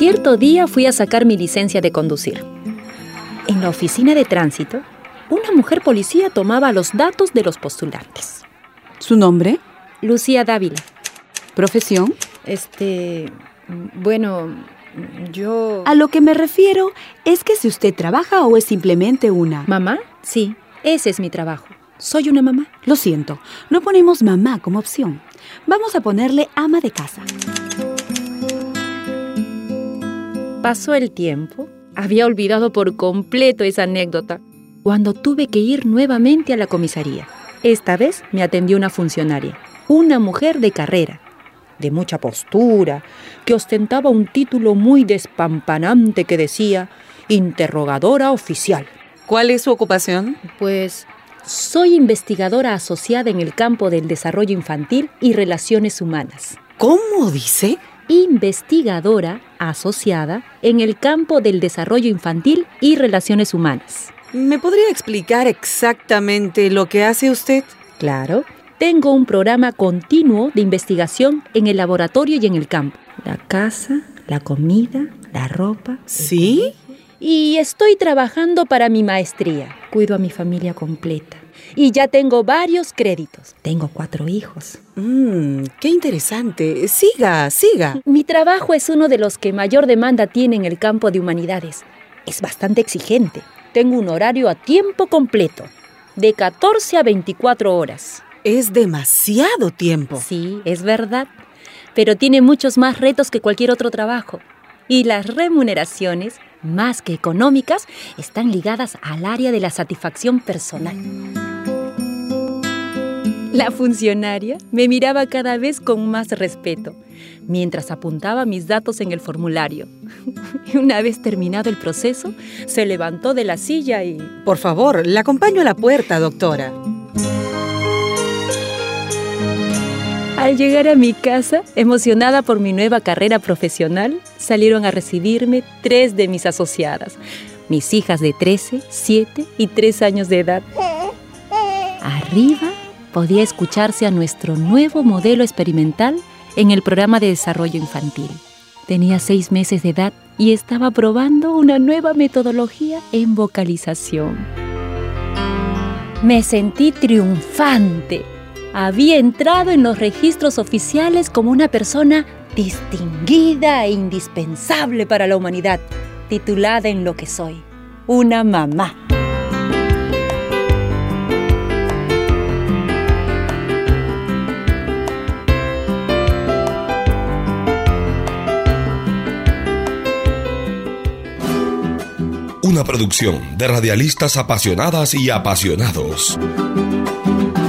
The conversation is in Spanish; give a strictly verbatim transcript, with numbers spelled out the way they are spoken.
Cierto día fui a sacar mi licencia de conducir. En la oficina de tránsito, una mujer policía tomaba los datos de los postulantes. ¿Su nombre? Lucía Dávila. ¿Profesión? Este... Bueno, yo... A lo que me refiero es que si usted trabaja o es simplemente una... ¿Mamá? Sí, ese es mi trabajo. Soy una mamá. Lo siento, no ponemos mamá como opción. Vamos a ponerle ama de casa. Pasó el tiempo. Había olvidado por completo esa anécdota cuando tuve que ir nuevamente a la comisaría. Esta vez me atendió una funcionaria, una mujer de carrera, de mucha postura, que ostentaba un título muy despampanante que decía interrogadora oficial. ¿Cuál es su ocupación? Pues soy investigadora asociada en el campo del desarrollo infantil y relaciones humanas. ¿Cómo dice? Investigadora asociada en el campo del desarrollo infantil y relaciones humanas. ¿Me podría explicar exactamente lo que hace usted? Claro. Tengo un programa continuo de investigación en el laboratorio y en el campo. La casa, la comida, la ropa. ¿Sí? Y estoy trabajando para mi maestría. Cuido a mi familia completa. Y ya tengo varios créditos. Tengo cuatro hijos. Mmm, qué interesante. Siga, siga. Mi trabajo es uno de los que mayor demanda tiene en el campo de humanidades. Es bastante exigente. Tengo un horario a tiempo completo, de catorce a veinticuatro horas. Es demasiado tiempo. Sí, es verdad. Pero tiene muchos más retos que cualquier otro trabajo. Y las remuneraciones, más que económicas, están ligadas al área de la satisfacción personal. La funcionaria me miraba cada vez con más respeto, mientras apuntaba mis datos en el formulario. Y una vez terminado el proceso, se levantó de la silla y... Por favor, la acompaño a la puerta, doctora. Al llegar a mi casa, emocionada por mi nueva carrera profesional, salieron a recibirme tres de mis asociadas, mis hijas de trece, siete y tres años de edad. Arriba podía escucharse a nuestro nuevo modelo experimental en el programa de desarrollo infantil. Tenía seis meses de edad y estaba probando una nueva metodología en vocalización. Me sentí triunfante. Había entrado en los registros oficiales como una persona distinguida e indispensable para la humanidad, titulada en lo que soy, una mamá. Una producción de radialistas apasionadas y apasionados.